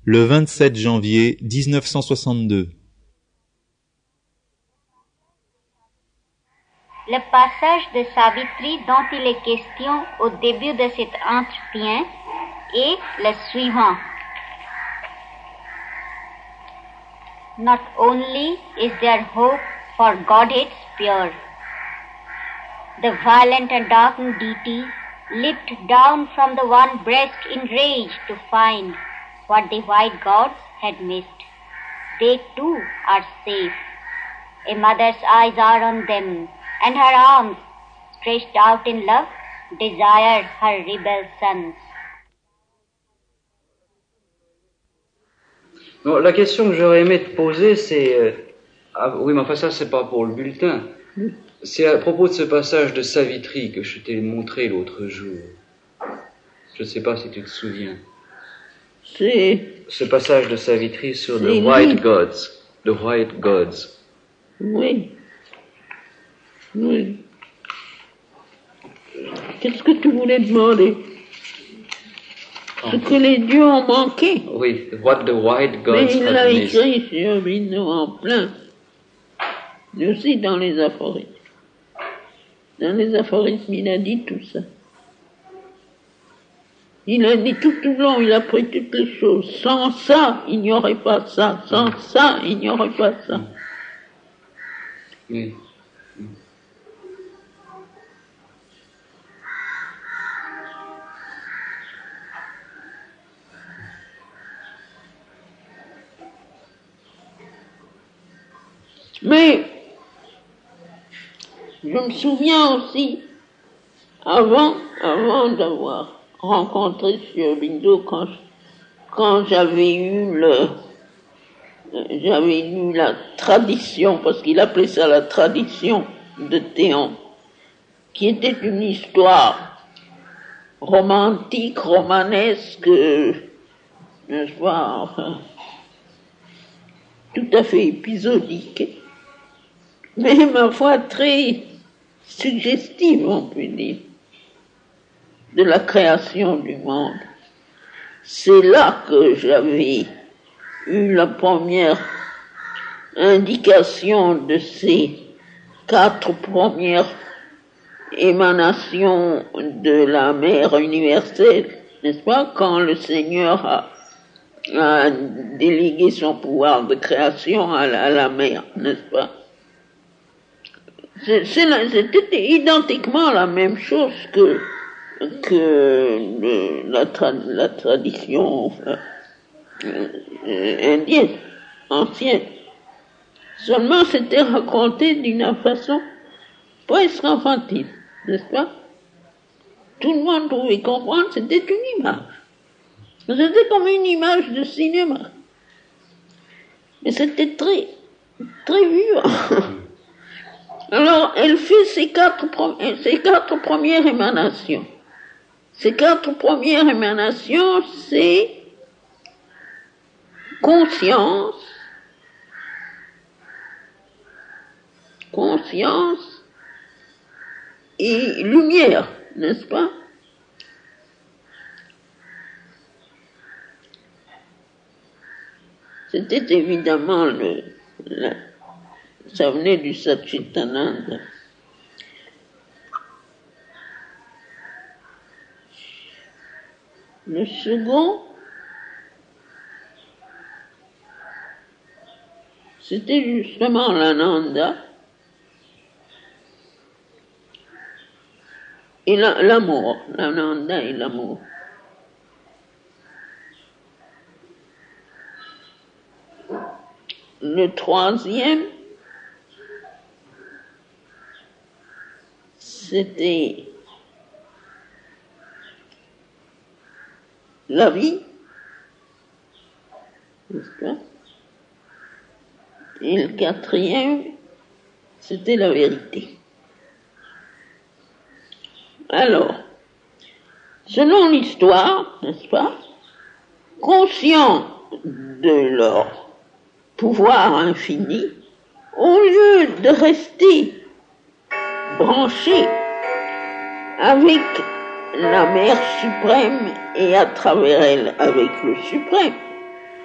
Le 27 janvier 1962. Le passage de Savitri dont il est question au début de cet entretien est le suivant. Not only is there hope for Godhead's pure, the violent and darkened deity leaped down from the one breast in rage to find what the white gods had missed. They too are safe. A mother's eyes are on them, and her arms, stretched out in love, desire her rebel sons. Non, la question que j'aurais aimé te poser, c'est... oui, mais enfin ça, c'est pas pour le bulletin. C'est à propos de ce passage de Savitri que je t'ai montré l'autre jour. Je ne sais pas si tu te souviens. Ce passage de Savitri sur the white gods. The white gods. Oui. Oui. Qu'est-ce que tu voulais demander? Ce que les dieux ont manqué. Oui, what the white gods mais il l'a have missed. écrit sur Bino en plein. Et aussi dans les aphorismes. Dans les aphorismes, il a dit tout ça. Il a dit tout le long, il a pris toutes les choses. Sans ça, il n'y aurait pas ça. Sans ça, il n'y aurait pas ça. Oui. Mais, je me souviens aussi, avant d'avoir rencontré Sri Aurobindo, quand j'avais eu la tradition, parce qu'il appelait ça la tradition de Théon, qui était une histoire romantique, romanesque, n'est-ce pas, enfin, tout à fait épisodique, mais ma foi très suggestive, on peut dire, de la création du monde. C'est là que j'avais eu la première indication de ces 4 premières émanations de la mère universelle, n'est-ce pas, quand le Seigneur a délégué son pouvoir de création à la mère, n'est-ce pas? C'était identiquement la même chose que la tradition indienne, ancienne. Seulement c'était raconté d'une façon presque enfantine, n'est-ce pas? Tout le monde pouvait comprendre, c'était une image. C'était comme une image de cinéma. Mais c'était très, très vivant. Alors, elle fait ces quatre premières émanations. Ces 4 premières émanations, c'est conscience et lumière, n'est-ce pas? C'était évidemment ça venait du Satchitananda. Le second, c'était justement l'Ananda et l'amour, l'Ananda et l'amour. Le troisième, c'était la vie, n'est-ce pas? Et le quatrième, c'était la vérité. Alors, selon l'histoire, n'est-ce pas, conscients de leur pouvoir infini, au lieu de rester branchés avec la mère suprême et à travers elle avec le suprême,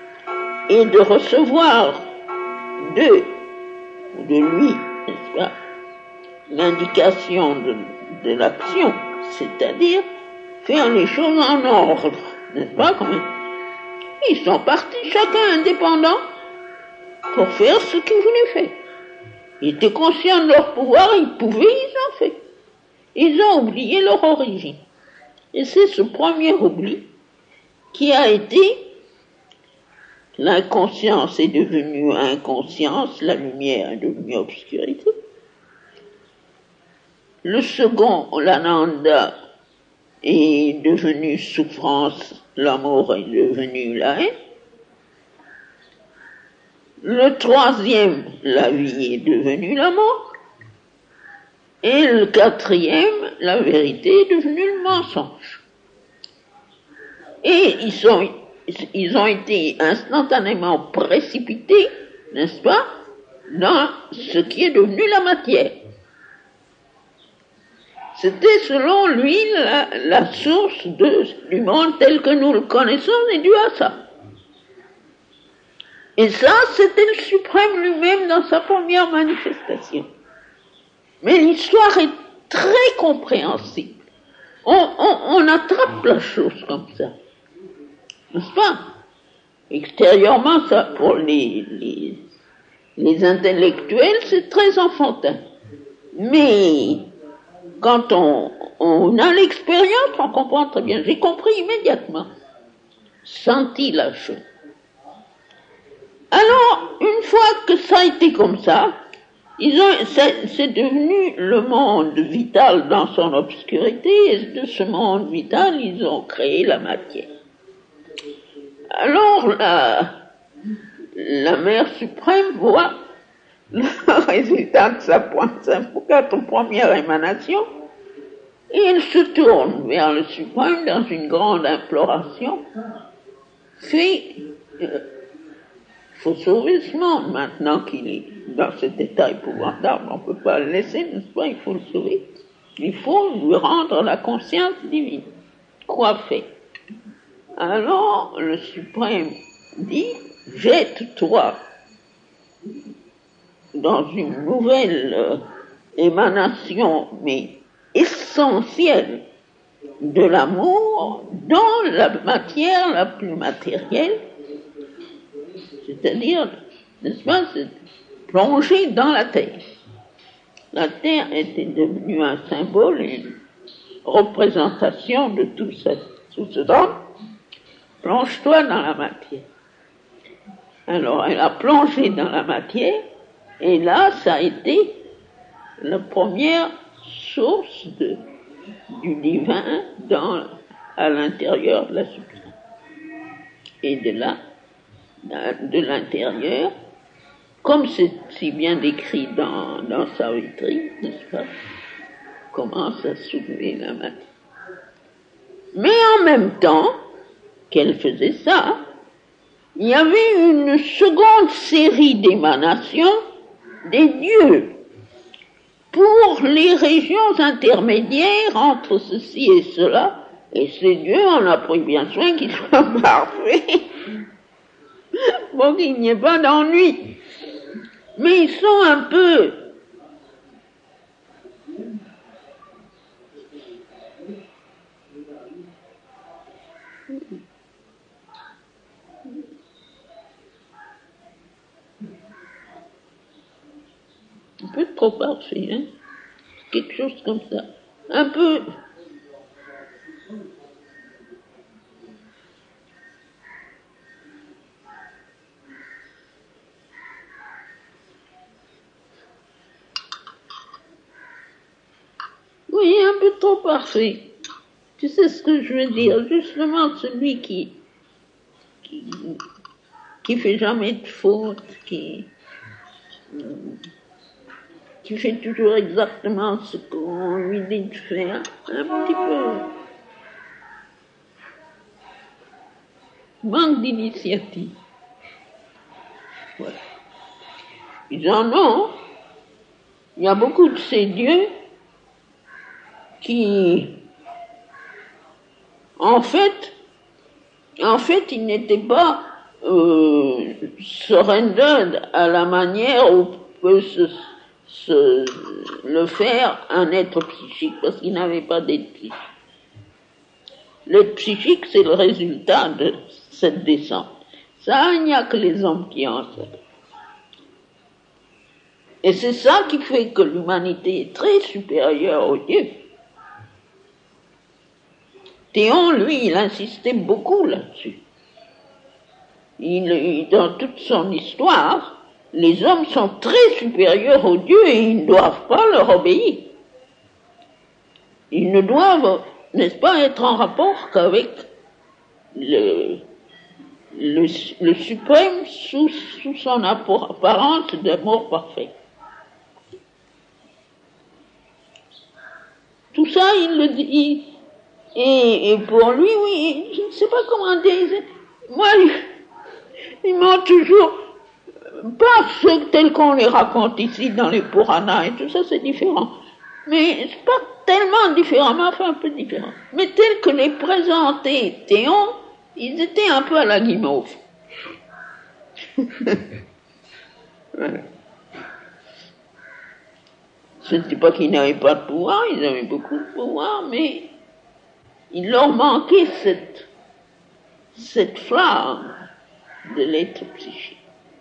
et de recevoir d'eux ou de lui, n'est-ce pas, l'indication de l'action, c'est-à-dire faire les choses en ordre, n'est-ce pas, quand même. Ils sont partis chacun indépendant pour faire ce qu'ils voulaient faire. Ils étaient conscients de leur pouvoir, ils pouvaient, ils ont fait. Ils ont oublié leur origine. Et c'est ce premier oubli qui a été l'inconscience est devenue inconscience, la lumière est devenue obscurité. Le second, l'ananda, est devenu souffrance, l'amour est devenu la haine. Le troisième, la vie est devenue la mort. Et le quatrième, la vérité est devenue le mensonge. Et ils ont été instantanément précipités, n'est-ce pas, dans ce qui est devenu la matière. C'était selon lui la source du monde tel que nous le connaissons est due à ça. Et ça, c'était le suprême lui-même dans sa première manifestation. Mais l'histoire est très compréhensible. On attrape la chose comme ça. N'est-ce pas? Extérieurement, ça, pour les intellectuels, c'est très enfantin. Mais quand on a l'expérience, on comprend très bien. J'ai compris immédiatement. Senti la chose. Alors, une fois que ça a été comme ça, c'est devenu le monde vital dans son obscurité, et de ce monde vital, ils ont créé la matière. Alors, la Mère suprême voit le résultat de sa première émanation, et elle se tourne vers le suprême dans une grande imploration, il faut sauver ce monde maintenant qu'il est dans cet état épouvantable. On ne peut pas le laisser, n'est-ce pas? Il faut le sauver. Il faut lui rendre la conscience divine. Quoi faire? Alors, le Suprême dit, jette-toi dans une nouvelle émanation, mais essentielle, de l'amour dans la matière la plus matérielle, c'est-à-dire, n'est-ce pas, c'est plonger dans la terre. La terre était devenue un symbole, une représentation de tout ce drame. Plonge-toi dans la matière. Alors, elle a plongé dans la matière, et là, ça a été la première source du divin à l'intérieur de la substance. Et de là, de l'intérieur, comme c'est si bien décrit dans Savitri, n'est-ce pas, commence à soulever la matière. Mais en même temps qu'elle faisait ça, il y avait une seconde série d'émanations des dieux pour les régions intermédiaires entre ceci et cela, et ces dieux, on a pris bien soin qu'ils soient parfaits pour qu'il n'y ait pas d'ennui. Mais ils sont un peu trop parfaits, hein? Quelque chose comme ça. Un peu. Oui, un peu trop parfait. Tu sais ce que je veux dire? Justement, celui qui fait jamais de faute, qui fait toujours exactement ce qu'on lui dit de faire, un petit peu. Manque d'initiative. Voilà. Ils en ont. Il y a beaucoup de ces dieux qui, en fait, ils n'étaient pas surrender à la manière où peut le faire un être psychique, parce qu'il n'avait pas d'être psychique. L'être psychique, c'est le résultat de cette descente. Ça, il n'y a que les hommes qui en savent. Et c'est ça qui fait que l'humanité est très supérieure au Dieu. Théon, lui, il insistait beaucoup là-dessus. Dans toute son histoire, les hommes sont très supérieurs aux dieux et ils ne doivent pas leur obéir. Ils ne doivent, n'est-ce pas, être en rapport qu'avec le suprême sous son apparence d'amour parfait. Tout ça, il le dit. Et pour lui, oui, je ne sais pas comment dire. Moi, ils m'ont toujours, pas ceux tels qu'on les raconte ici dans les Puranas et tout ça, c'est différent. Mais c'est pas tellement différent, mais enfin un peu différent. Mais tels que les présentait Théon, ils étaient un peu à la guimauve. Voilà. Je ne dis pas qu'ils n'avaient pas de pouvoir, ils avaient beaucoup de pouvoir, mais il leur manquait cette flamme de l'être psychique.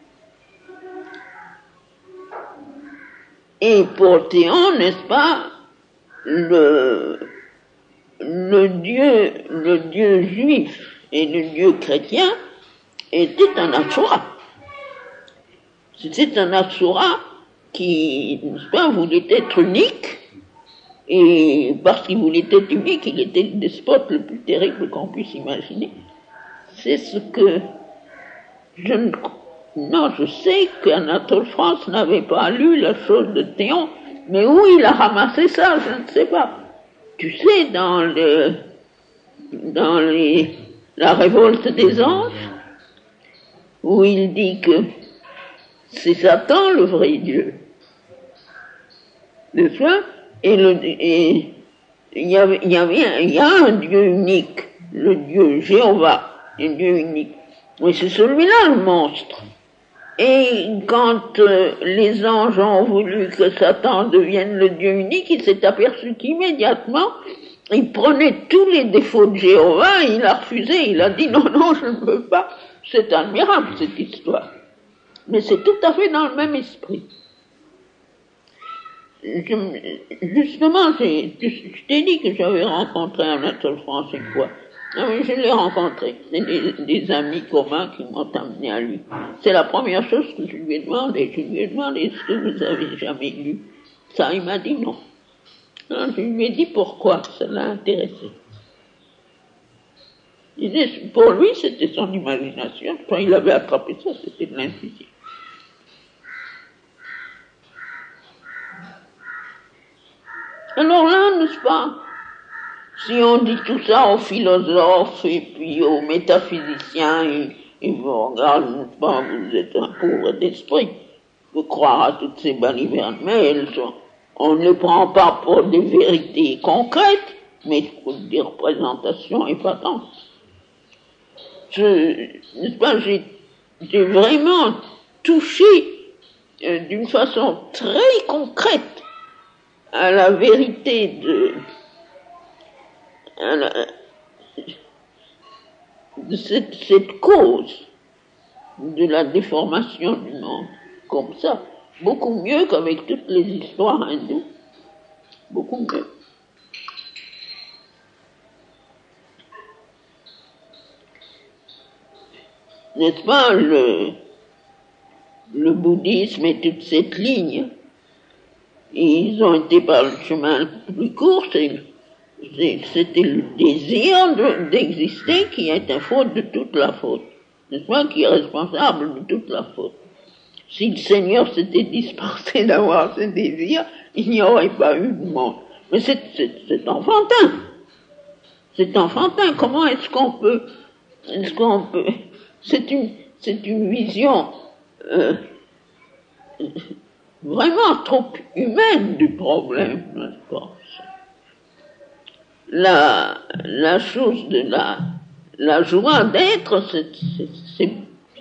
Et pour Théon, n'est-ce pas, le Dieu juif et le Dieu chrétien était un Asura. C'était un Asura qui, n'est-ce pas, voulait être unique, et parce qu'il voulait être unique, il était le despote le plus terrible qu'on puisse imaginer. C'est ce que je sais qu'Anatole France n'avait pas lu la chose de Théon, mais où il a ramassé ça, je ne sais pas. Tu sais, dans la révolte des anges, où il dit que c'est Satan le vrai Dieu. N'est-ce pas? Et il y a un Dieu unique, le Dieu Jéhovah, un Dieu unique. Mais c'est celui-là le monstre. Et quand les anges ont voulu que Satan devienne le Dieu unique, il s'est aperçu qu'immédiatement, il prenait tous les défauts de Jéhovah et il a refusé. Il a dit non, je ne veux pas. C'est admirable cette histoire. Mais c'est tout à fait dans le même esprit. Justement, je t'ai dit que j'avais rencontré Anatole France une fois. Ah oui, je l'ai rencontré. C'est des amis communs qui m'ont amené à lui. C'est la première chose que je lui ai demandé. Je lui ai demandé, est-ce que vous avez jamais lu ça? Il m'a dit non. Alors, je lui ai dit pourquoi. Ça l'a intéressé. Pour lui, c'était son imagination. Quand il avait attrapé ça, c'était de l'intuition. Alors là, n'est-ce pas, si on dit tout ça aux philosophes et puis aux métaphysiciens, ils vous regardent, n'est-ce pas, vous êtes un pauvre d'esprit, de croire à toutes ces balivernes, mais on ne les prend pas pour des vérités concrètes, mais pour des représentations épatantes. N'est-ce pas, j'ai vraiment touché d'une façon très concrète à la vérité de cette cause de la déformation du monde, comme ça, beaucoup mieux qu'avec toutes les histoires hindoues, beaucoup mieux. N'est-ce pas, le bouddhisme et toute cette ligne, ils ont été par le chemin le plus court, c'était le désir d'exister qui est la faute de toute la faute. N'est-ce pas, qui est responsable de toute la faute. Si le Seigneur s'était dispensé d'avoir ce désir, il n'y aurait pas eu de monde. Mais c'est enfantin. C'est enfantin. Comment est-ce qu'on peut c'est une vision vraiment trop humaine du problème, n'est-ce pas? La chose de la joie d'être,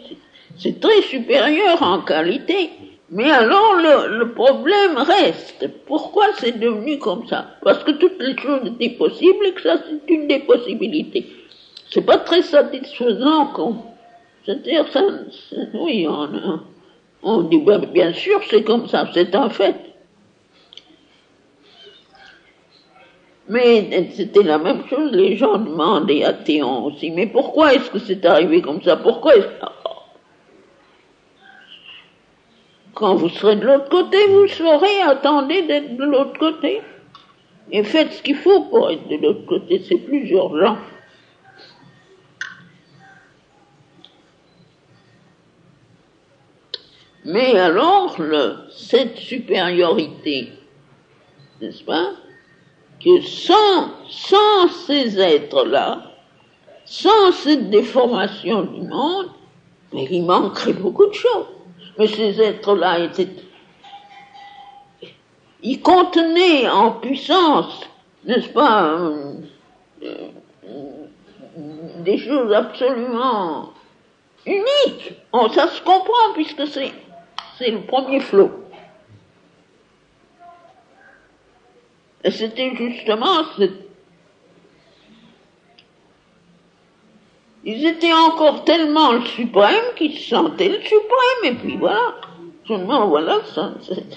c'est très supérieur en qualité. Mais alors le problème reste. Pourquoi c'est devenu comme ça? Parce que toutes les choses étaient possibles et que ça c'est une des possibilités. C'est pas très satisfaisant c'est-à-dire ça, oui, on dit bien sûr c'est comme ça, c'est un fait. Mais c'était la même chose, les gens demandaient à Théon aussi, mais pourquoi est-ce que c'est arrivé comme ça? Pourquoi Quand vous serez de l'autre côté, vous saurez, attendez d'être de l'autre côté. Et faites ce qu'il faut pour être de l'autre côté, c'est plus urgent. Mais alors, cette supériorité, n'est-ce pas, que sans ces êtres-là, sans cette déformation du monde, mais il manquerait beaucoup de choses. Mais ces êtres-là ils contenaient en puissance, n'est-ce pas, des choses absolument uniques. Ça se comprend puisque c'est le premier flot. Et c'était justement ils étaient encore tellement le suprême qu'ils se sentaient le suprême, et puis voilà. Seulement, voilà, ça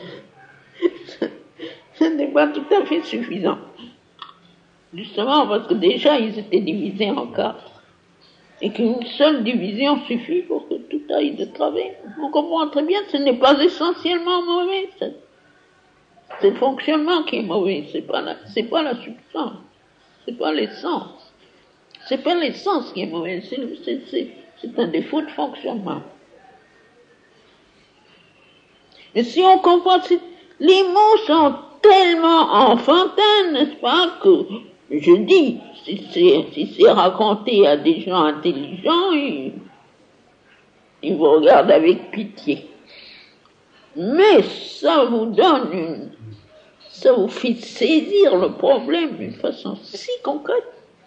n'est pas tout à fait suffisant. Justement parce que déjà ils étaient divisés en 4. Et qu'une seule division suffit pour que tout aille de travers. On comprend très bien que ce n'est pas essentiellement mauvais. C'est le fonctionnement qui est mauvais, c'est pas la substance, c'est pas l'essence. C'est pas l'essence qui est mauvaise, c'est un défaut de fonctionnement. Et si on comprend, les mots sont tellement enfantins, n'est-ce pas, que je dis, si c'est raconté à des gens intelligents, ils vous regardent avec pitié. Mais ça vous ça vous fait saisir le problème d'une façon si concrète.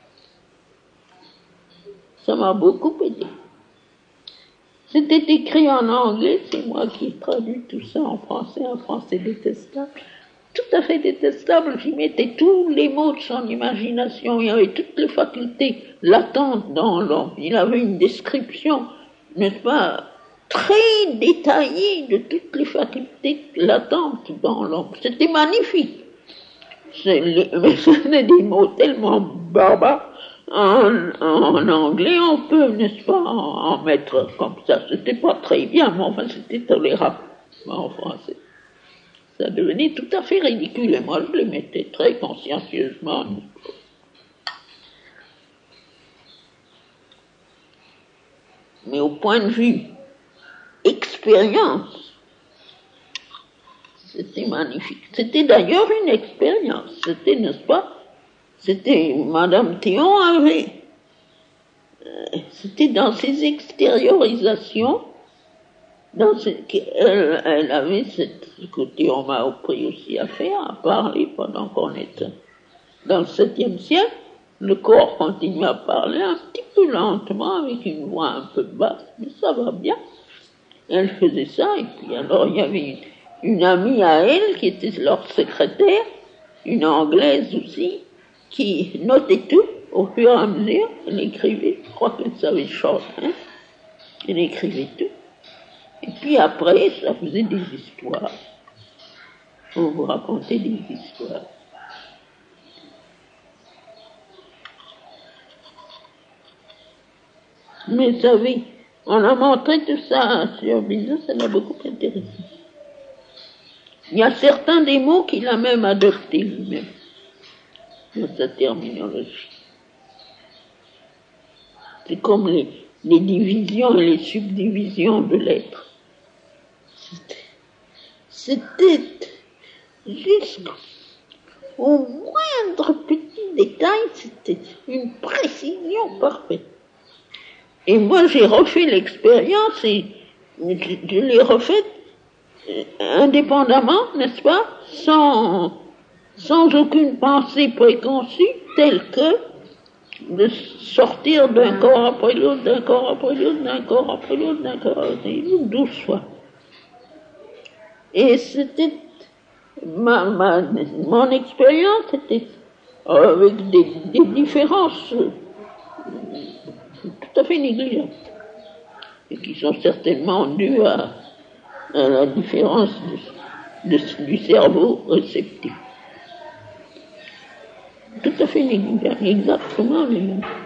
Ça m'a beaucoup aidé. C'était écrit en anglais, c'est moi qui ai traduit tout ça en français, un français détestable. Tout à fait détestable, j'y mettais tous les mots de son imagination, il y avait toutes les facultés latentes dans l'homme. Il avait une description, n'est-ce pas, très détaillée de toutes les facultés latentes dans l'homme. C'était magnifique. Mais c'était des mots tellement barbares. En anglais, on peut, n'est-ce pas, en mettre comme ça. C'était pas très bien, mais enfin, c'était tolérable en français. Ça devenait tout à fait ridicule, et moi, je les mettais très consciencieusement. Mais au point de vue expérience, c'était magnifique. C'était d'ailleurs une expérience. C'était, n'est-ce pas, Madame Théon c'était dans ses extériorisations, elle avait ce côté, on m'a appris aussi à faire, à parler pendant qu'on était dans le 7e siècle. Le corps continue à parler un petit peu lentement, avec une voix un peu basse, mais ça va bien. Elle faisait ça, et puis alors il y avait une amie à elle qui était leur secrétaire, une Anglaise aussi, qui notait tout au fur et à mesure. Elle écrivait, je crois qu'elle savait chanter, elle écrivait tout. Et puis après, ça faisait des histoires. On vous racontait des histoires. Mais vous savez, on a montré tout ça sur Bizot, ça l'a beaucoup intéressé. Il y a certains des mots qu'il a même adoptés lui-même dans sa terminologie. C'est comme les divisions et les subdivisions de l'être. C'était jusqu'au moindre petit détail, c'était une précision parfaite. Et moi, j'ai refait l'expérience et je l'ai refaite indépendamment, n'est-ce pas, sans aucune pensée préconçue, telle que de sortir d'un corps après l'autre, d'un corps après l'autre, d'un corps après l'autre, d'un corps après l'autre, 12 fois. Et c'était mon expérience était avec des différences tout à fait négligeables, et qui sont certainement dues à la différence du cerveau réceptif. Tout à fait négligeable, exactement les mêmes.